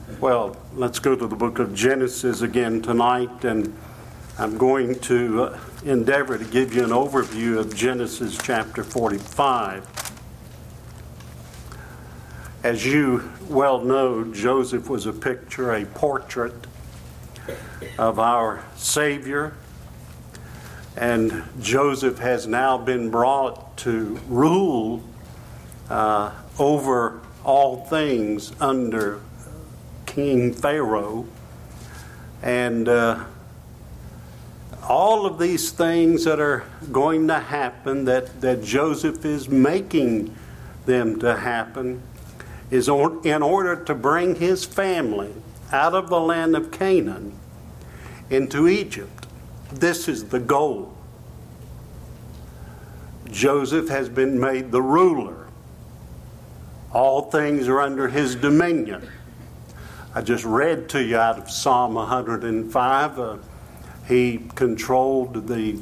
Well, let's go to the book of Genesis again tonight, and I'm going to endeavor to give you an overview of Genesis chapter 45. As you well know, Joseph was a picture, a portrait of our Savior, and Joseph has now been brought to rule over all things under King Pharaoh, and all of these things that are going to happen, that Joseph is making them to happen, is in order to bring his family out of the land of Canaan into Egypt. This is the goal. Joseph has been made the ruler. All things are under his dominion. I just read to you out of Psalm 105. He controlled the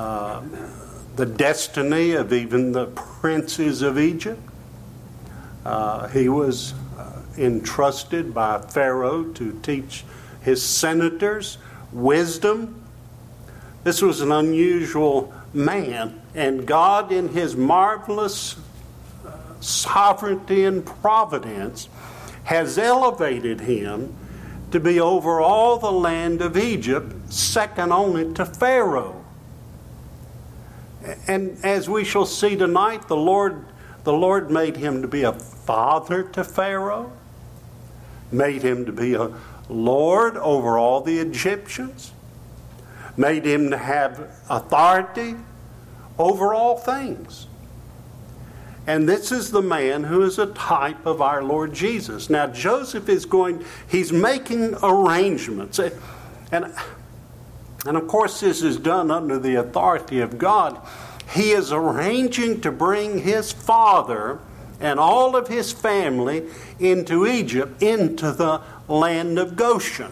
destiny of even the princes of Egypt. He was entrusted by Pharaoh to teach his senators wisdom. This was an unusual man, and God, in his marvelous sovereignty and providence, has elevated him to be over all the land of Egypt, second only to Pharaoh. And as we shall see tonight, the Lord made him to be a father to Pharaoh, made him to be a lord over all the Egyptians, made him to have authority over all things. And this is the man who is a type of our Lord Jesus. Now, Joseph he's making arrangements. And of course, this is done under the authority of God. He is arranging to bring his father and all of his family into Egypt, into the land of Goshen.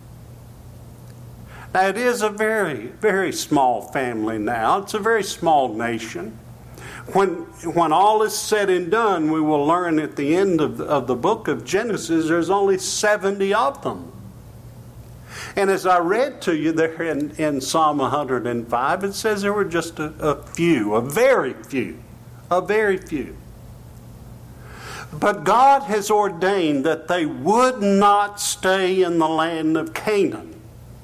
Now, it is a very, very small family now. It's a very small nation. When all is said and done, we will learn at the end of the book of Genesis, there's only 70 of them. And as I read to you there in Psalm 105, it says there were just a few, a very few. But God has ordained that they would not stay in the land of Canaan.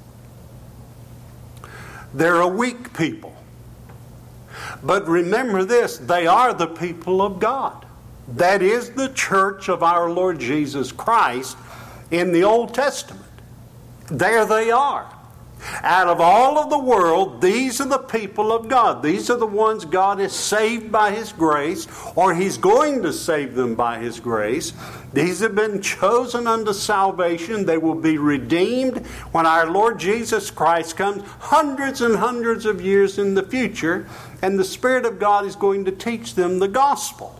They're a weak people. But remember this, they are the people of God. That is the church of our Lord Jesus Christ in the Old Testament. There they are. Out of all of the world, these are the people of God. These are the ones God has saved by His grace, or He's going to save them by His grace. These have been chosen unto salvation. They will be redeemed when our Lord Jesus Christ comes hundreds and hundreds of years in the future, and the Spirit of God is going to teach them the gospel.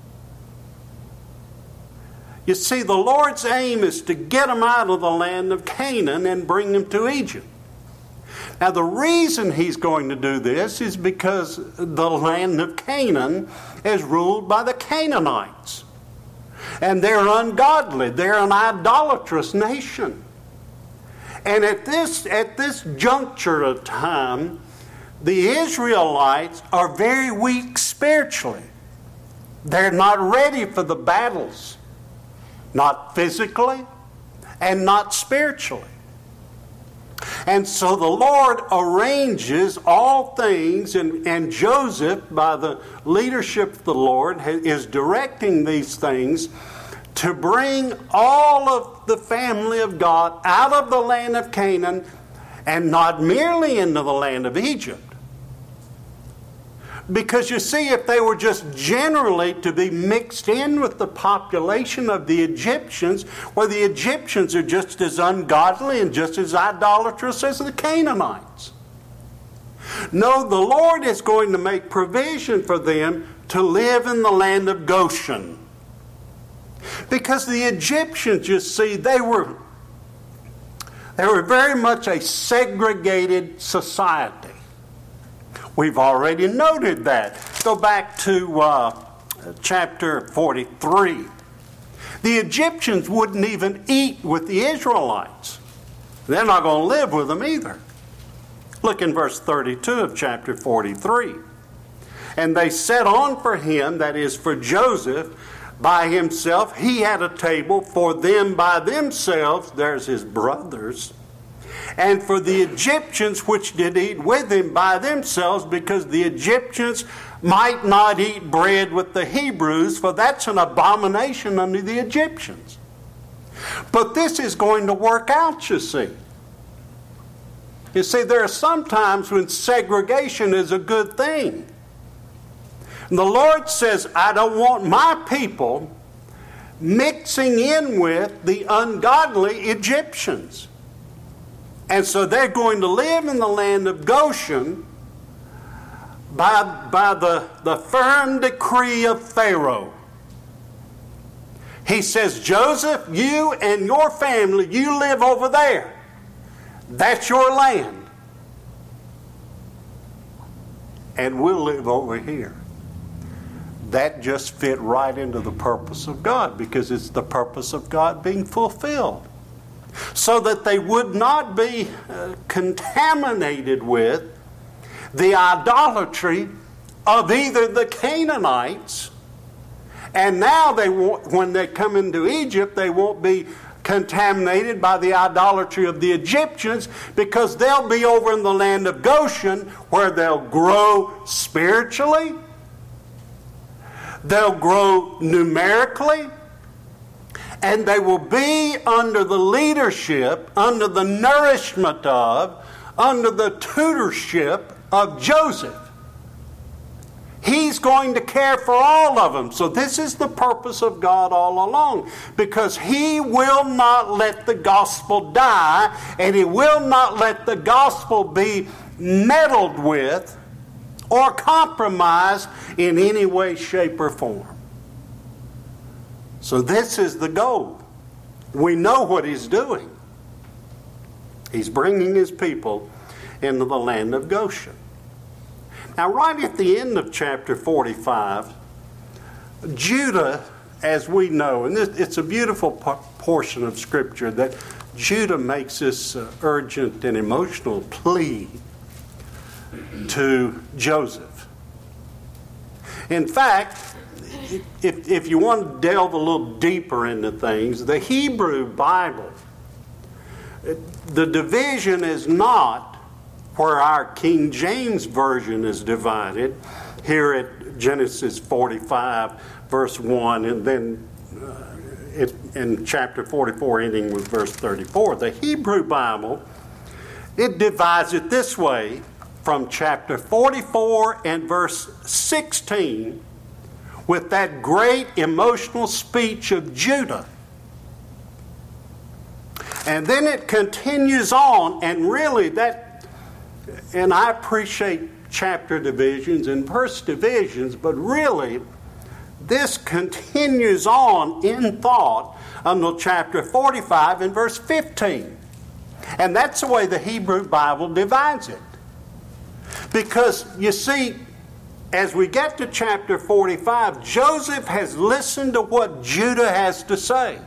You see, the Lord's aim is to get them out of the land of Canaan and bring them to Egypt. Now, the reason He's going to do this is because the land of Canaan is ruled by the Canaanites. And they're ungodly. They're an idolatrous nation. And at this juncture of time, the Israelites are very weak spiritually. They're not ready for the battles. Not physically and not spiritually. And so the Lord arranges all things, and Joseph, by the leadership of the Lord, is directing these things to bring all of the family of God out of the land of Canaan, and not merely into the land of Egypt. Because you see, if they were just generally to be mixed in with the population of the Egyptians, well, the Egyptians are just as ungodly and just as idolatrous as the Canaanites. No, the Lord is going to make provision for them to live in the land of Goshen. Because the Egyptians, you see, they were very much a segregated society. We've already noted that. Go back to chapter 43. The Egyptians wouldn't even eat with the Israelites. They're not going to live with them either. Look in verse 32 of chapter 43. And they set on for him, that is for Joseph, by himself. He had a table for them by themselves. There's his brothers. And for the Egyptians which did eat with him by themselves, because the Egyptians might not eat bread with the Hebrews, for that's an abomination unto the Egyptians. But this is going to work out, you see. You see, there are some times when segregation is a good thing. And the Lord says, I don't want my people mixing in with the ungodly Egyptians. And so they're going to live in the land of Goshen by the firm decree of Pharaoh. He says, Joseph, you and your family, you live over there. That's your land. And we'll live over here. That just fit right into the purpose of God, because it's the purpose of God being fulfilled. So that they would not be contaminated with the idolatry of either the Canaanites, and now they won't, when they come into Egypt, they won't be contaminated by the idolatry of the Egyptians, because they'll be over in the land of Goshen, where they'll grow spiritually, they'll grow numerically, and they will be under the leadership, under the nourishment of, under the tutorship of Joseph. He's going to care for all of them. So this is the purpose of God all along, because He will not let the gospel die, and He will not let the gospel be meddled with or compromised in any way, shape, or form. So this is the goal. We know what He's doing. He's bringing His people into the land of Goshen. Now, right at the end of chapter 45, Judah, as we know, and it's a beautiful portion of Scripture, that Judah makes this urgent and emotional plea to Joseph. In fact, if you want to delve a little deeper into things, the Hebrew Bible, the division is not where our King James Version is divided, here at Genesis 45, verse 1, and then in chapter 44, ending with verse 34. The Hebrew Bible, it divides it this way, from chapter 44 and verse 16, with that great emotional speech of Judah. And then it continues on, and really and I appreciate chapter divisions and verse divisions, but really this continues on in thought until chapter 45 and verse 15. And that's the way the Hebrew Bible divides it. Because, you see, as we get to chapter 45, Joseph has listened to what Judah has to say.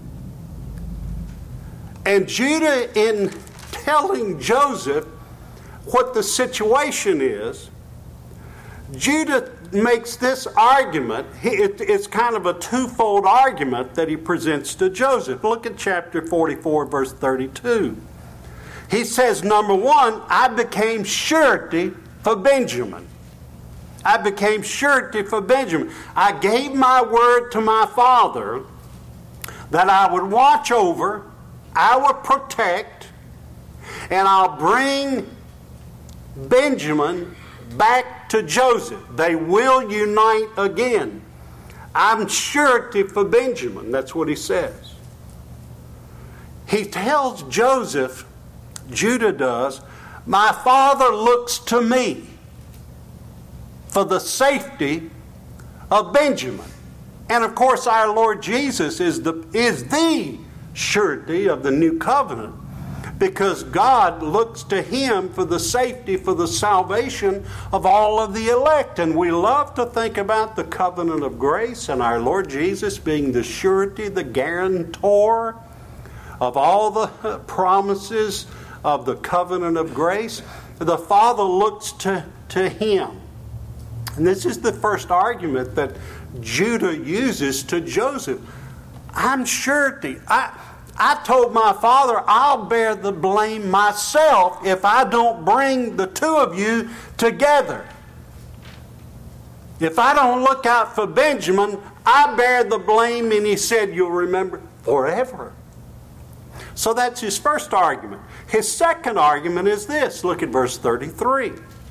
And Judah, in telling Joseph what the situation is, Judah makes this argument. It's kind of a twofold argument that he presents to Joseph. Look at chapter 44, verse 32. He says, number one, I became surety for Benjamin. I became surety for Benjamin. I gave my word to my father that I would watch over, I would protect, and I'll bring Benjamin back to Joseph. They will unite again. I'm surety for Benjamin. That's what he says. He tells Joseph, Judah does, my father looks to me for the safety of Benjamin. And of course our Lord Jesus is the surety of the new covenant. because God looks to him for the safety, for the salvation of all of the elect. And we love to think about the covenant of grace and our Lord Jesus being the surety, the guarantor of all the promises of the covenant of grace. The Father looks to him. And this is the first argument that Judah uses to Joseph. I'm surety. I told my father I'll bear the blame myself if I don't bring the two of you together. If I don't look out for Benjamin, I bear the blame, and he said, you'll remember forever. So that's his first argument. His second argument is this. Look at verse 33.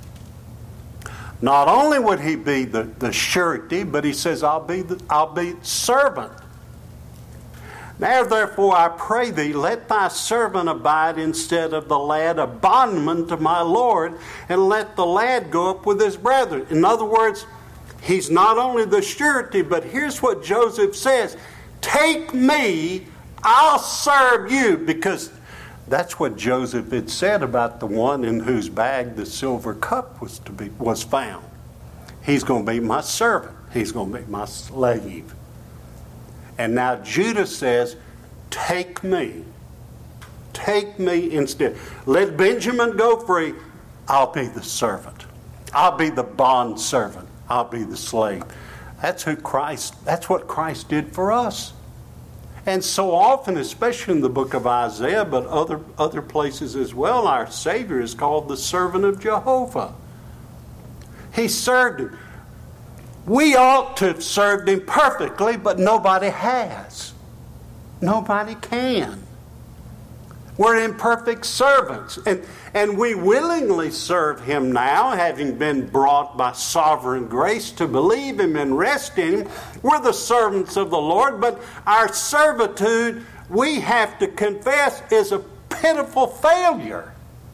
Not only would he be the surety, but he says, I'll be servant. Now therefore I pray thee, let thy servant abide instead of the lad, a bondman to my Lord, and let the lad go up with his brethren. In other words, he's not only the surety, but here's what Joseph says. Take me, I'll serve you. Because that's what Joseph had said about the one in whose bag the silver cup was found. He's going to be my servant. He's going to be my slave. And now Judah says, take me. Take me instead. Let Benjamin go free. I'll be the servant. I'll be the bond servant. I'll be the slave. That's what Christ did for us. And so often, especially in the book of Isaiah, but other places as well, our Savior is called the servant of Jehovah. He served him. We ought to have served him perfectly, but nobody has. Nobody can. We're imperfect servants. And we willingly serve him now, having been brought by sovereign grace to believe him and rest in him. We're the servants of the Lord, but our servitude, we have to confess, is a pitiful failure.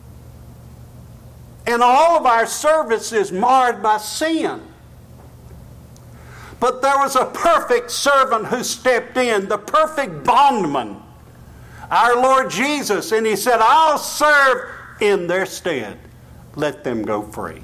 And all of our service is marred by sin. But there was a perfect servant who stepped in, the perfect bondman, our Lord Jesus. And he said, I'll serve in their stead. Let them go free.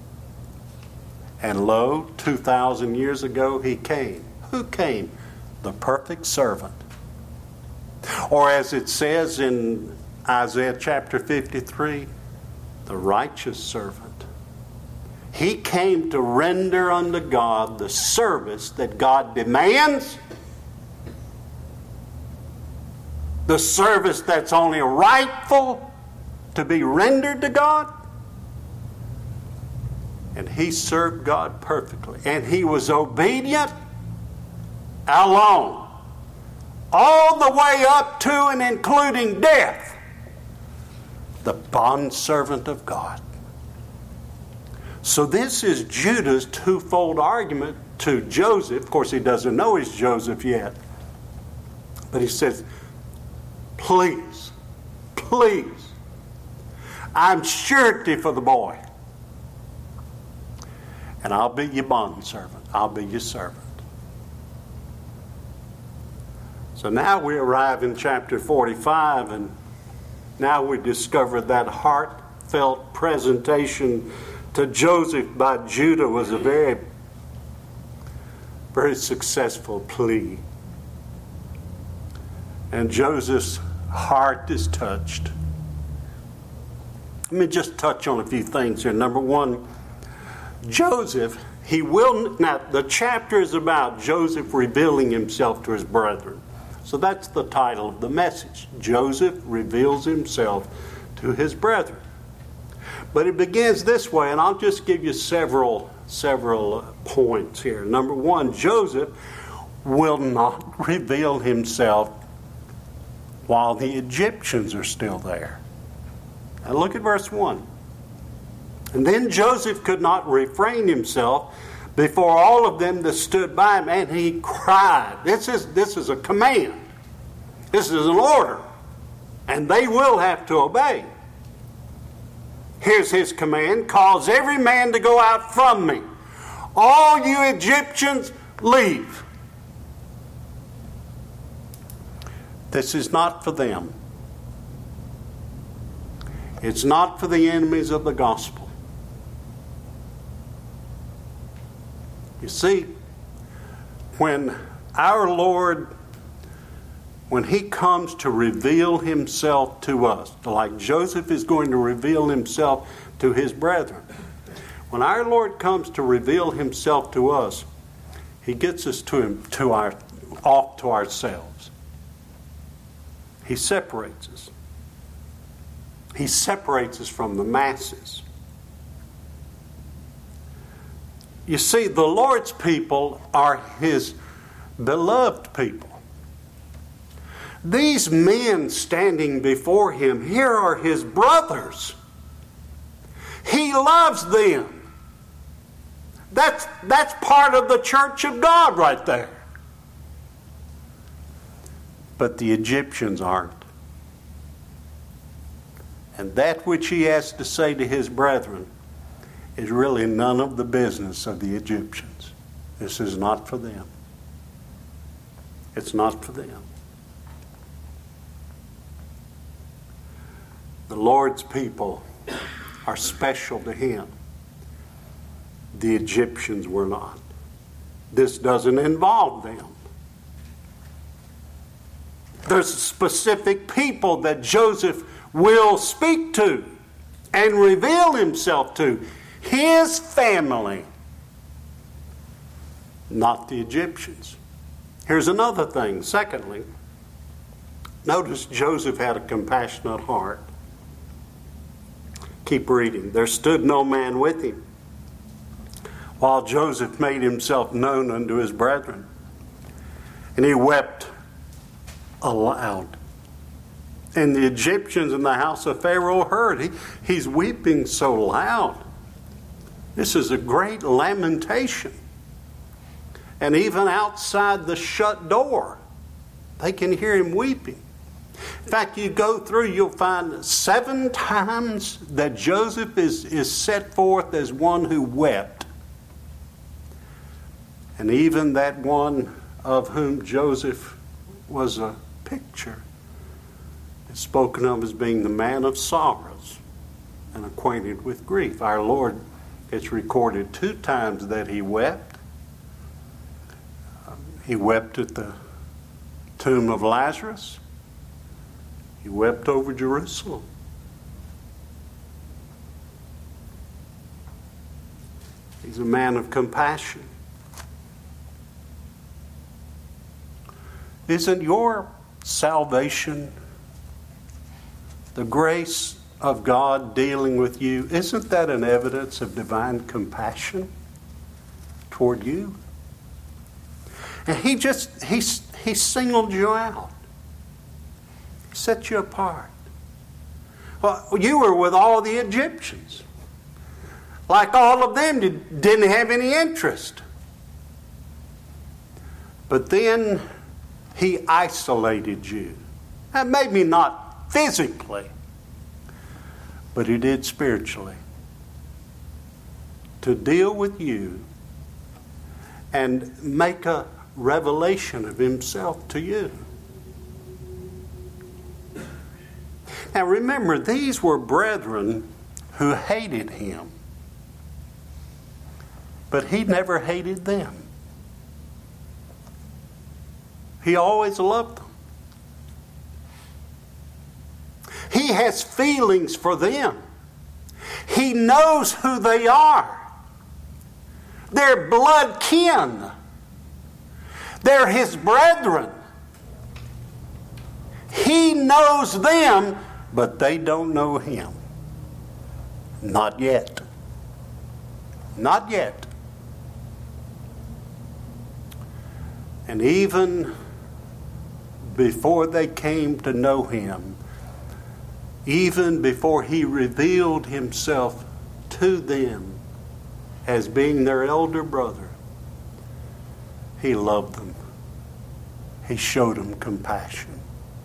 And lo, 2,000 years ago he came. Who came? The perfect servant. Or as it says in Isaiah chapter 53, the righteous servant. He came to render unto God the service that God demands, the service that's only rightful to be rendered to God. And he served God perfectly. And he was obedient. How long? All the way up to and including death. The bondservant of God. So this is Judah's twofold argument to Joseph. Of course, he doesn't know he's Joseph yet. But he says, please, I'm surety for the boy. And I'll be your bondservant. I'll be your servant. So now we arrive in chapter 45, and now we discover that heartfelt presentation to Joseph by Judah was a very, very successful plea. And Joseph's heart is touched. Let me just touch on a few things here. Number one, Joseph, now the chapter is about Joseph revealing himself to his brethren. So that's the title of the message. Joseph reveals himself to his brethren. But it begins this way, and I'll just give you several points here. Number one, Joseph will not reveal himself while the Egyptians are still there. Now look at verse 1. And then Joseph could not refrain himself before all of them that stood by him, and he cried. This is a command. This is an order. And they will have to obey. Here's his command. Cause every man to go out from me. All you Egyptians, leave. This is not for them. It's not for the enemies of the gospel. You see, when our Lord, when He comes to reveal Himself to us, like Joseph is going to reveal himself to his brethren, when our Lord comes to reveal Himself to us, He gets us off to ourselves. He separates us. He separates us from the masses. You see, the Lord's people are His beloved people. These men standing before Him, here are His brothers. He loves them. That's part of the church of God right there. But the Egyptians aren't. And that which He has to say to His brethren is really none of the business of the Egyptians. This is not for them. It's not for them. The Lord's people are special to Him. The Egyptians were not. This doesn't involve them. There's specific people that Joseph will speak to and reveal himself to. His family, not the Egyptians. Here's another thing. Secondly, notice Joseph had a compassionate heart. Keep reading. There stood no man with him, while Joseph made himself known unto his brethren. And he wept aloud. And the Egyptians in the house of Pharaoh heard. He's weeping so loud. This is a great lamentation. And even outside the shut door, they can hear him weeping. In fact, you go through, you'll find 7 times that Joseph is set forth as one who wept. And even that one of whom Joseph was a picture is spoken of as being the man of sorrows and acquainted with grief. Our Lord, it's recorded 2 times that He wept. He wept at the tomb of Lazarus. He wept over Jerusalem. He's a man of compassion. Isn't your salvation, the grace of God dealing with you, isn't that an evidence of divine compassion toward you? And He singled you out. He set you apart. Well, you were with all the Egyptians. Like all of them didn't have any interest. But then He isolated you. Now, maybe not physically, but He did spiritually. To deal with you and make a revelation of Himself to you. Now remember, these were brethren who hated Him. But He never hated them. He always loved them. He has feelings for them. He knows who they are. They're blood kin. They're His brethren. He knows them, but they don't know Him. Not yet. Not yet. And even before they came to know Him, even before He revealed Himself to them as being their elder brother, He loved them. He showed them compassion.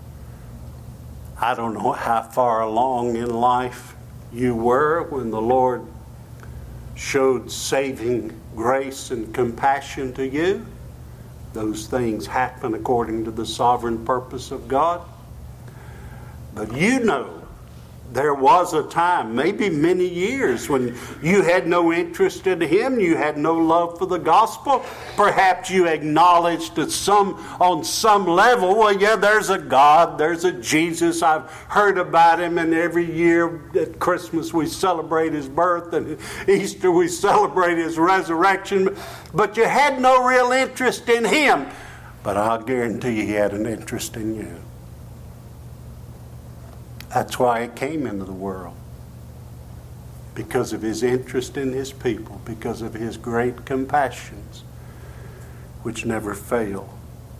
I don't know how far along in life you were when the Lord showed saving grace and compassion to you. Those things happen according to the sovereign purpose of God. But you know there was a time, maybe many years, when you had no interest in Him, you had no love for the gospel. Perhaps you acknowledged that on some level, well, yeah, there's a God, there's a Jesus. I've heard about Him, and every year at Christmas we celebrate His birth, and Easter we celebrate His resurrection. But you had no real interest in Him. But I'll guarantee He had an interest in you. That's why He came into the world. Because of His interest in His people. Because of His great compassions, which never fail.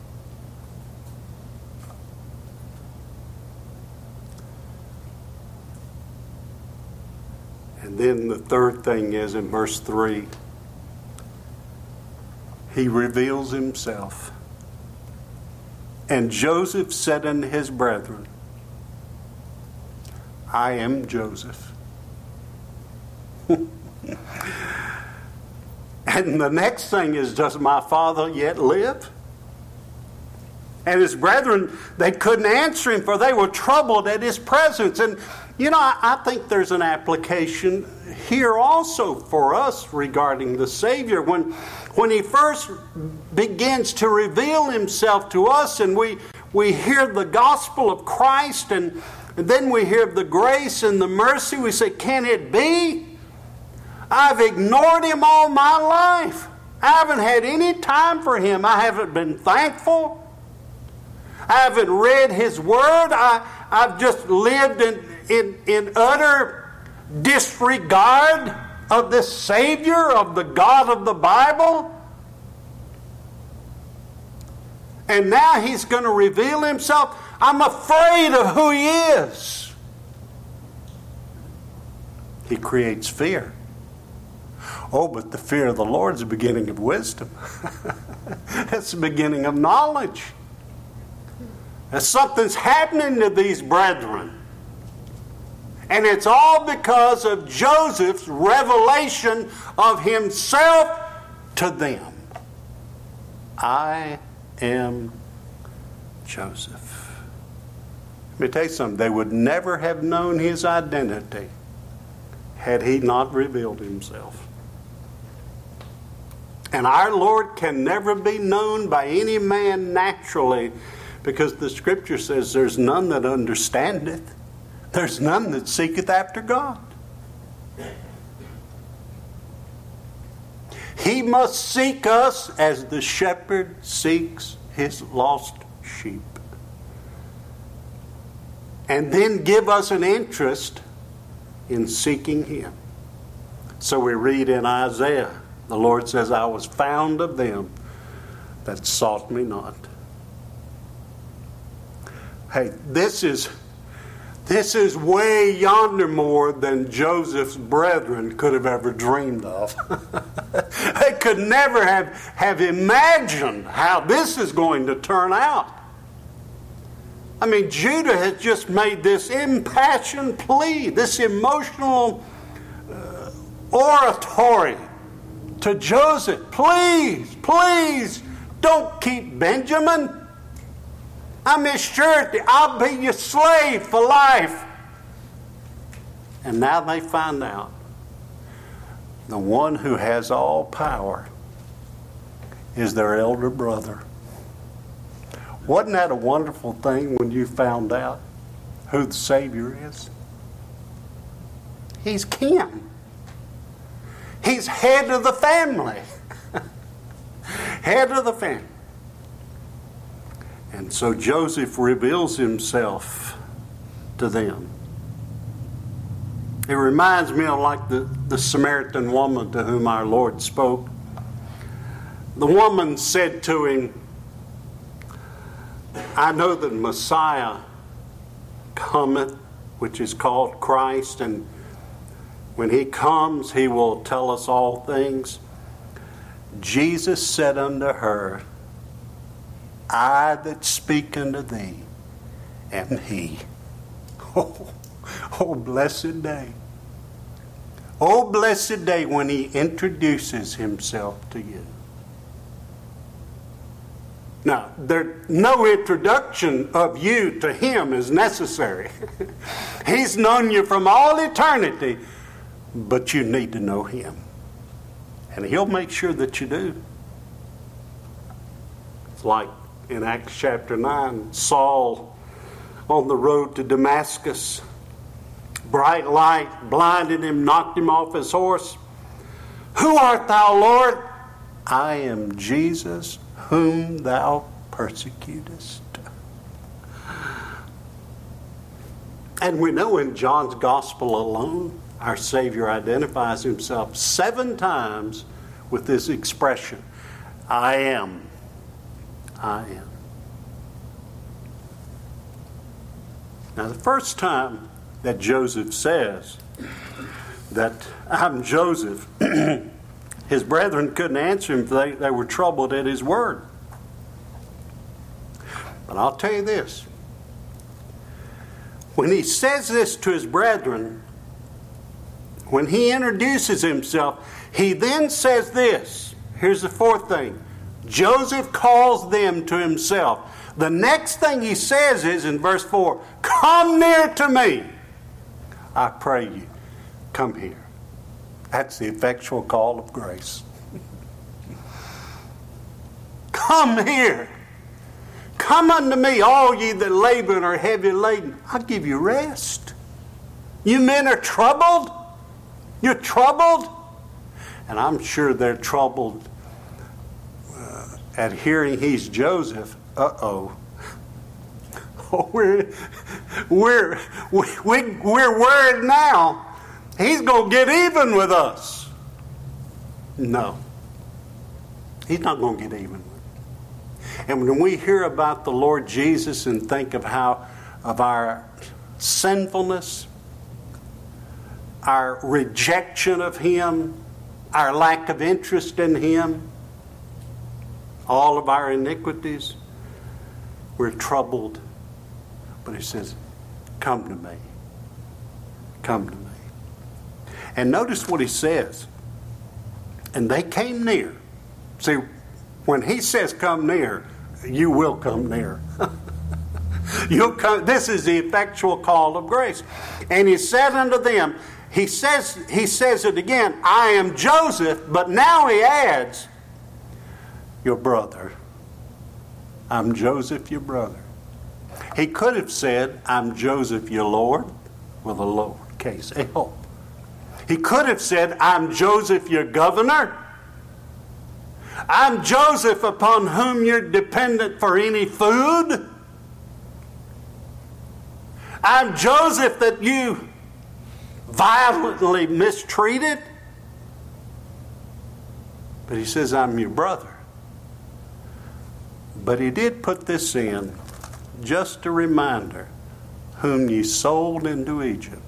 And then the third thing is in verse 3. He reveals Himself. And Joseph said unto his brethren, I am Joseph. And the next thing is, does my father yet live? And his brethren, they couldn't answer him, for they were troubled at his presence. And, I think there's an application here also for us regarding the Savior. When He first begins to reveal Himself to us, and we hear the gospel of Christ, and then we hear of the grace and the mercy, we say, can it be? I've ignored Him all my life. I haven't had any time for Him. I haven't been thankful. I haven't read His Word. I've just lived in utter disregard of this Savior, of the God of the Bible. And now He's going to reveal Himself. I'm afraid of who He is. He creates fear. Oh, but the fear of the Lord is the beginning of wisdom. It's the beginning of knowledge. And something's happening to these brethren. And it's all because of Joseph's revelation of himself to them. I am Joseph. Let me tell you something. They would never have known his identity had he not revealed himself. And our Lord can never be known by any man naturally, because the Scripture says there's none that understandeth. There's none that seeketh after God. He must seek us as the shepherd seeks his lost sheep. And then give us an interest in seeking Him. So we read in Isaiah, the Lord says, I was found of them that sought me not. Hey, this is way yonder more than Joseph's brethren could have ever dreamed of. They could never have imagined how this is going to turn out. I mean, Judah has just made this impassioned plea, this emotional oratory to Joseph. Please, please, don't keep Benjamin. I'm his surety. I'll be your slave for life. And now they find out the one who has all power is their elder brother. Wasn't that a wonderful thing when you found out who the Savior is? He's kin. He's head of the family. Head of the family. And so Joseph reveals himself to them. It reminds me of like the Samaritan woman to whom our Lord spoke. The woman said to him, I know that Messiah cometh, which is called Christ, and when He comes, He will tell us all things. Jesus said unto her, I that speak unto thee am He. Oh, blessed day. Oh, blessed day when He introduces Himself to you. Now, no introduction of you to Him is necessary. He's known you from all eternity, but you need to know Him. And He'll make sure that you do. It's like in Acts chapter 9, Saul on the road to Damascus. Bright light blinded him, knocked him off his horse. Who art thou, Lord? I am Jesus, whom thou persecutest. And we know in John's Gospel alone, our Savior identifies Himself 7 times with this expression, I am. I am. Now, the first time that Joseph says that I'm Joseph, his brethren couldn't answer him. They were troubled at his word. But I'll tell you this. When he says this to his brethren, when he introduces himself, he then says this. Here's the fourth thing. Joseph calls them to himself. The next thing he says is in verse 4, come near to me. I pray you, come here. That's the effectual call of grace. Come here. Come unto me, all ye that labor and are heavy laden. I'll give you rest. You men are troubled. You're troubled. And I'm sure they're troubled at hearing he's Joseph. Uh-oh. We're worried now. He's going to get even with us. No. He's not going to get even with us. And when we hear about the Lord Jesus and think of our sinfulness, our rejection of Him, our lack of interest in Him, all of our iniquities, we're troubled. But He says, come to me. Come to me. And notice what He says. And they came near. See, when He says come near, you will come near. You'll come. This is the effectual call of grace. And He said unto them, He says it again, I am Joseph, but now He adds, your brother. I'm Joseph, your brother. He could have said, I'm Joseph, your Lord, with a lowercase l. He could have said, I'm Joseph, your governor. I'm Joseph upon whom you're dependent for any food. I'm Joseph that you violently mistreated. But He says, I'm your brother. But He did put this in, just a reminder, whom ye sold into Egypt.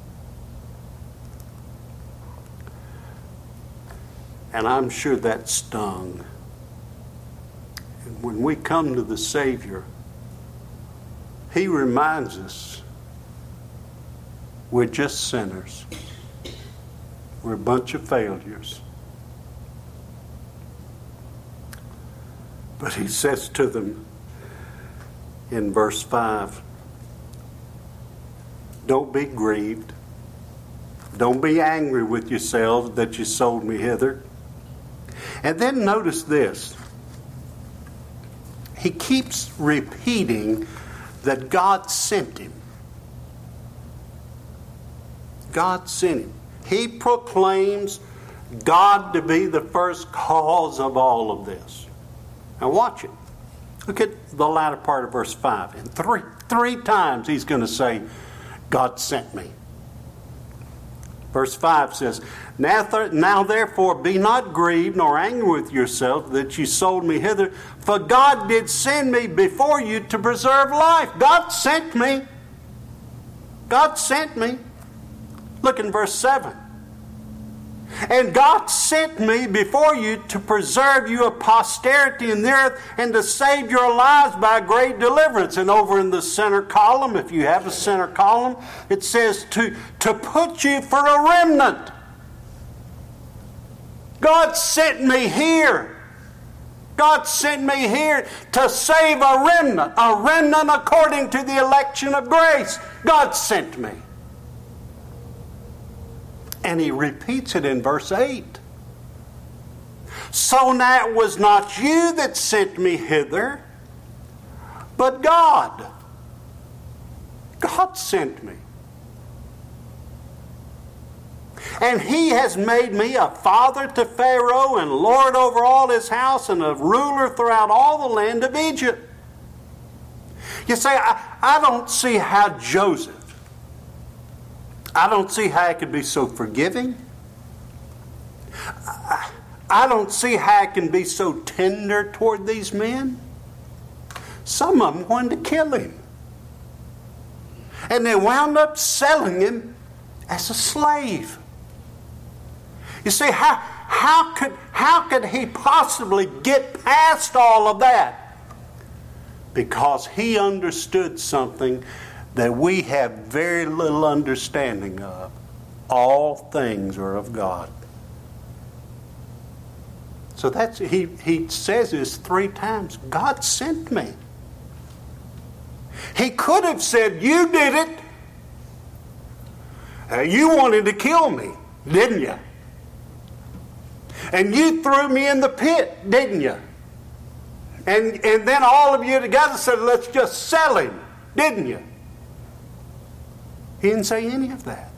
And I'm sure that stung. And when we come to the Savior, He reminds us we're just sinners. We're a bunch of failures. But He says to them in verse 5, don't be grieved. Don't be angry with yourselves that you sold me hither. And then notice this. He keeps repeating that God sent him. God sent him. He proclaims God to be the first cause of all of this. Now watch it. Look at the latter part of verse 5. And three times he's going to say, God sent me. Verse 5 says, Now therefore be not grieved nor angry with yourself that you sold me hither, for God did send me before you to preserve life. God sent me. God sent me. Look in verse 7. And God sent me before you to preserve you a posterity in the earth and to save your lives by great deliverance. And over in the center column, if you have a center column, it says to put you for a remnant. God sent me here. God sent me here to save a remnant according to the election of grace. God sent me. And he repeats it in verse 8. So now it was not you that sent me hither, but God. God sent me. And he has made me a father to Pharaoh and lord over all his house and a ruler throughout all the land of Egypt. You say, I don't see how Joseph, I don't see how he could be so forgiving. I don't see how I can be so tender toward these men. Some of them wanted to kill him. And they wound up selling him as a slave. You see, how could he possibly get past all of that? Because he understood something that we have very little understanding of. All things are of God. So that's he says this 3 times. God sent me. He could have said, you did it. You wanted to kill me, didn't you? And you threw me in the pit, didn't you? And then all of you together said, let's just sell him, didn't you? He didn't say any of that.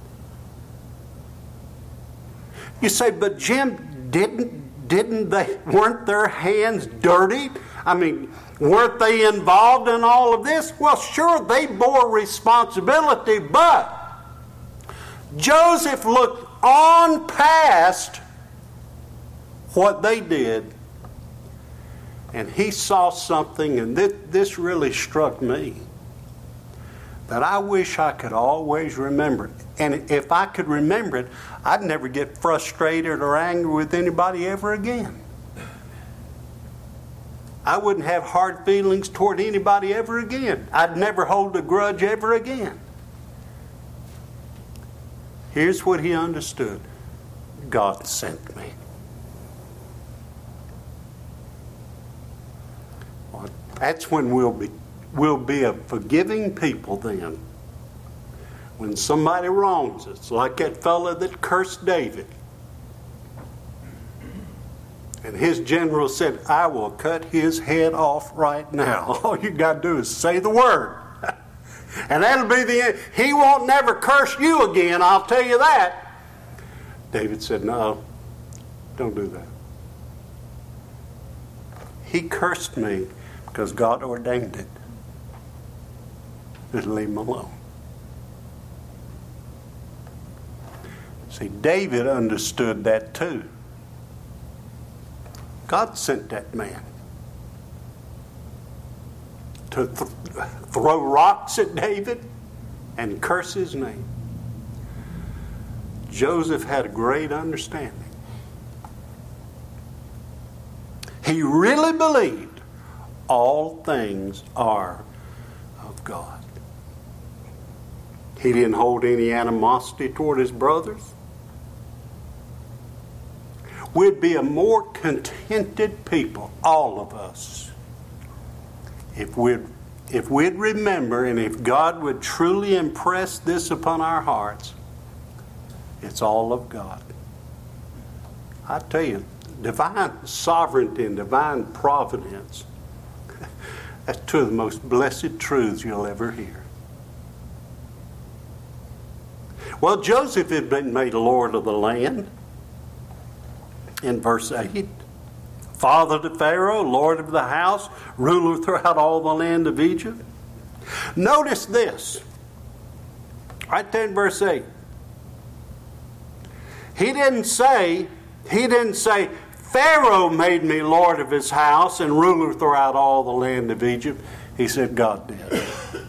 You say, but Jim, weren't their hands dirty? I mean, weren't they involved in all of this? Well, sure, they bore responsibility, but Joseph looked on past what they did, and he saw something, and this really struck me, that I wish I could always remember it. And if I could remember it, I'd never get frustrated or angry with anybody ever again. I wouldn't have hard feelings toward anybody ever again. I'd never hold a grudge ever again. Here's what he understood. God sent me. Well, that's when we'll be a forgiving people then. When somebody wrongs us, like that fellow that cursed David. And his general said, I will cut his head off right now. All you got to do is say the word. And that'll be the end. He won't never curse you again, I'll tell you that. David said, no, don't do that. He cursed me because God ordained it. Just leave him alone. See, David understood that too. God sent that man to throw rocks at David and curse his name. Joseph had a great understanding. He really believed all things are of God. He didn't hold any animosity toward his brothers. We'd be a more contented people, all of us, if we'd remember, and if God would truly impress this upon our hearts, it's all of God. I tell you, divine sovereignty and divine providence, that's 2 of the most blessed truths you'll ever hear. Well, Joseph had been made Lord of the land. In verse 8, father to Pharaoh, lord of the house, ruler throughout all the land of Egypt. Notice this, right there in verse 8. He didn't say, Pharaoh made me lord of his house and ruler throughout all the land of Egypt. He said God did.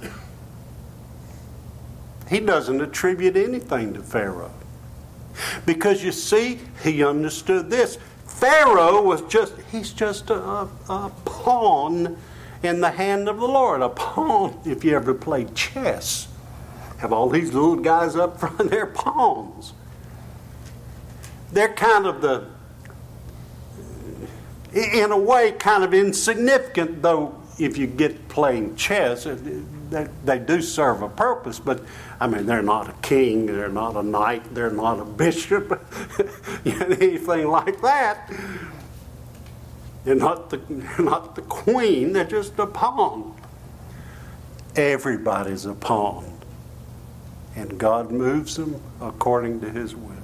He doesn't attribute anything to Pharaoh. Because you see, he understood this. Pharaoh was he's just a pawn in the hand of the Lord. A pawn, if you ever played chess. Have all these little guys up front, they're pawns. They're kind of in a way kind of insignificant, though if you get playing chess, they do serve a purpose. But, I mean, they're not a king, they're not a knight, they're not a bishop, anything like that. They're not the queen, they're just a pawn. Everybody's a pawn. And God moves them according to His will.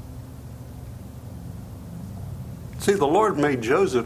See, the Lord made Joseph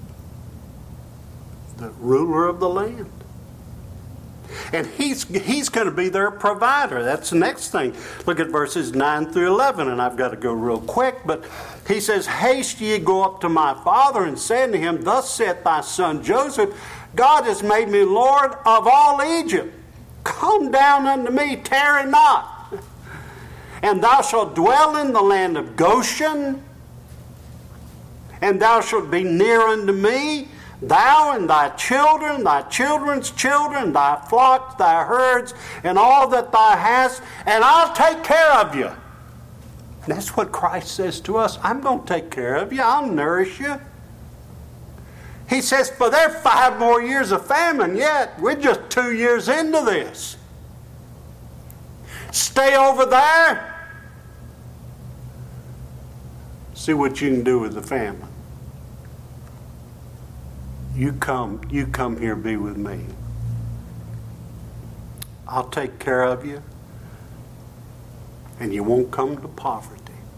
the ruler of the land. And he's going to be their provider. That's the next thing. Look at verses 9 through 11, and I've got to go real quick. But he says, Haste ye, go up to my father, and say unto him, Thus saith thy son Joseph, God has made me Lord of all Egypt. Come down unto me, tarry not. And thou shalt dwell in the land of Goshen, and thou shalt be near unto me, thou and thy children, thy children's children, thy flocks, thy herds, and all that thou hast, and I'll take care of you. And that's what Christ says to us. I'm going to take care of you. I'll nourish you. He says, for there are 5 more years of famine yet. We're just 2 years into this. Stay over there. See what you can do with the famine. You come here, be with me. I'll take care of you, and you won't come to poverty.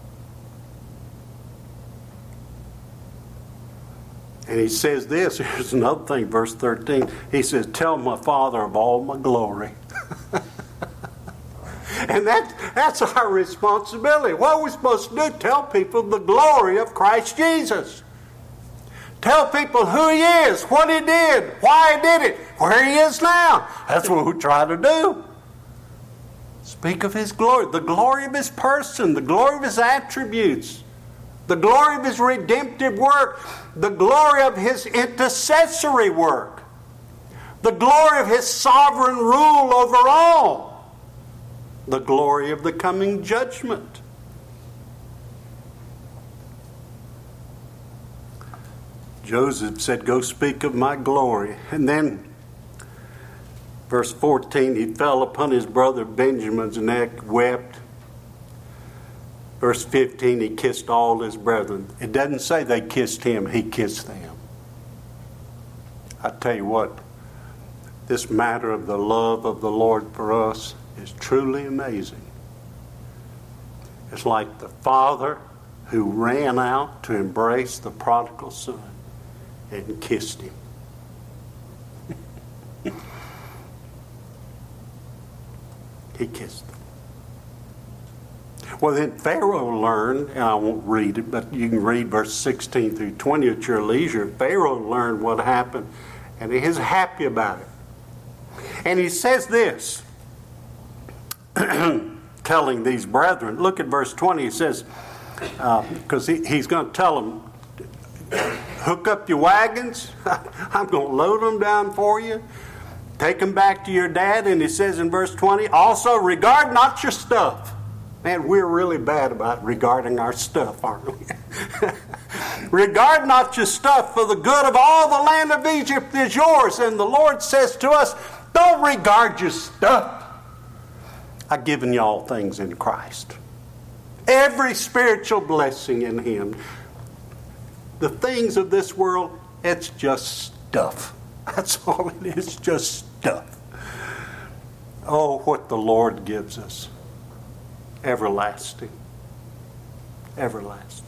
And he says this, here's another thing, verse 13. He says, Tell my Father of all my glory. And that's our responsibility. What are we supposed to do? Tell people the glory of Christ Jesus. Tell people who He is, what He did, why He did it, where He is now. That's what we try to do. Speak of His glory, the glory of His person, the glory of His attributes, the glory of His redemptive work, the glory of His intercessory work, the glory of His sovereign rule over all, the glory of the coming judgment. Joseph said, Go speak of my glory. And then, verse 14, he fell upon his brother Benjamin's neck, wept. Verse 15, he kissed all his brethren. It doesn't say they kissed him, he kissed them. I tell you what, this matter of the love of the Lord for us is truly amazing. It's like the father who ran out to embrace the prodigal son and kissed him. He kissed him. Well, then Pharaoh learned, and I won't read it, but you can read verse 16 through 20 at your leisure. Pharaoh learned what happened, and he is happy about it. And he says this, telling these brethren, look at verse 20, he says, because he's going to tell them, hook up your wagons, I'm going to load them down for you, take them back to your dad, and he says in verse 20, also regard not your stuff. Man, we're really bad about regarding our stuff, aren't we? Regard not your stuff, for the good of all the land of Egypt is yours. And the Lord says to us, don't regard your stuff. I've given you all things in Christ. Every spiritual blessing in Him. The things of this world, it's just stuff. That's all it is, just stuff. Oh, what the Lord gives us. Everlasting. Everlasting.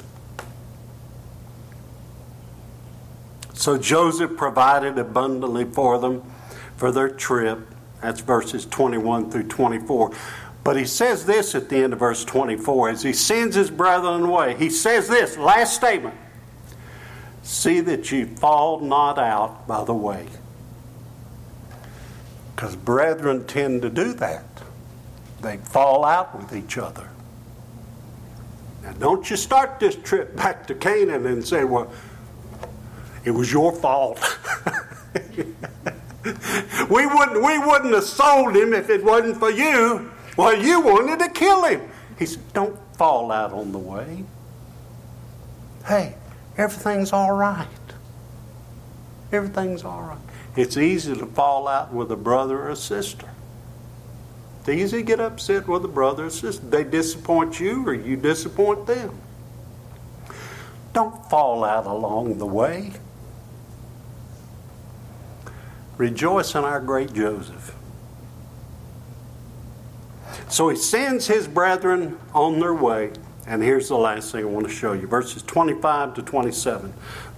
So Joseph provided abundantly for them for their trip. That's verses 21 through 24. But he says this at the end of verse 24. As he sends his brethren away, he says this, last statement. See that you fall not out by the way. Because brethren tend to do that. They fall out with each other. Now, don't you start this trip back to Canaan and say, well, it was your fault. we wouldn't have sold him if it wasn't for you. Well, you wanted to kill him. He said, don't fall out on the way. Hey, everything's all right. Everything's all right. It's easy to fall out with a brother or a sister. It's easy to get upset with a brother or sister. They disappoint you or you disappoint them. Don't fall out along the way. Rejoice in our great Joseph. So he sends his brethren on their way. And here's the last thing I want to show you. Verses 25 to 27.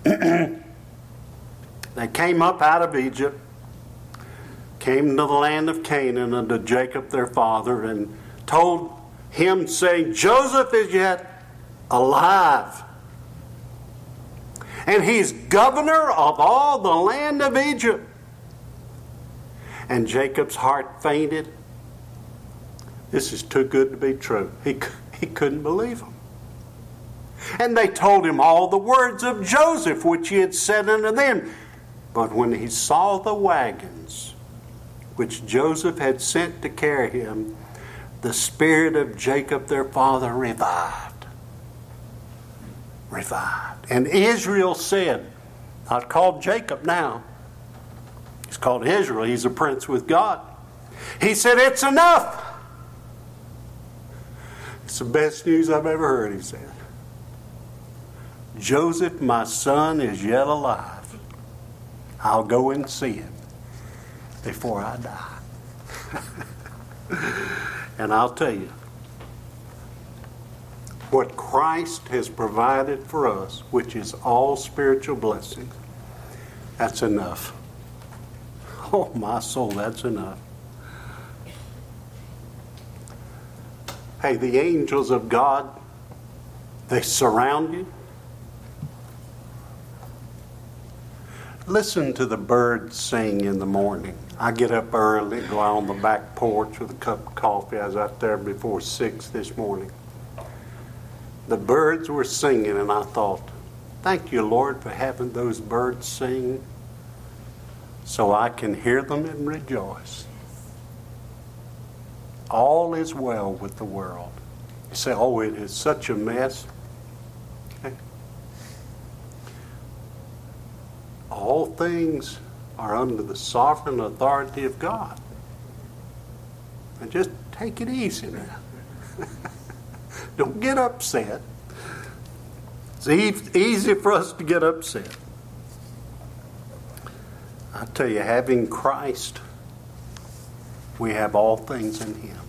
They came up out of Egypt, came to the land of Canaan unto Jacob their father, and told him, saying, Joseph is yet alive, and he's governor of all the land of Egypt. And Jacob's heart fainted. This is too good to be true. He couldn't believe them. And they told him all the words of Joseph, which he had said unto them. But when he saw the wagons, which Joseph had sent to carry him, the spirit of Jacob their father revived. And Israel said, not called Jacob now, he's called Israel, he's a prince with God. He said, it's enough. It's the best news I've ever heard, he said. Joseph, my son, is yet alive. I'll go and see him before I die. And I'll tell you, what Christ has provided for us, which is all spiritual blessings, that's enough. Oh, my soul, that's enough. Hey, the angels of God, they surround you. Listen to the birds sing in the morning. I get up early, go out on the back porch with a cup of coffee. I was out there before 6 this morning. The birds were singing, and I thought, thank you, Lord, for having those birds sing so I can hear them and rejoice. All is well with the world. You say, oh, it is such a mess. Okay. All things are under the sovereign authority of God. And just take it easy now. Don't get upset. It's easy for us to get upset. I tell you, having Christ, we have all things in Him.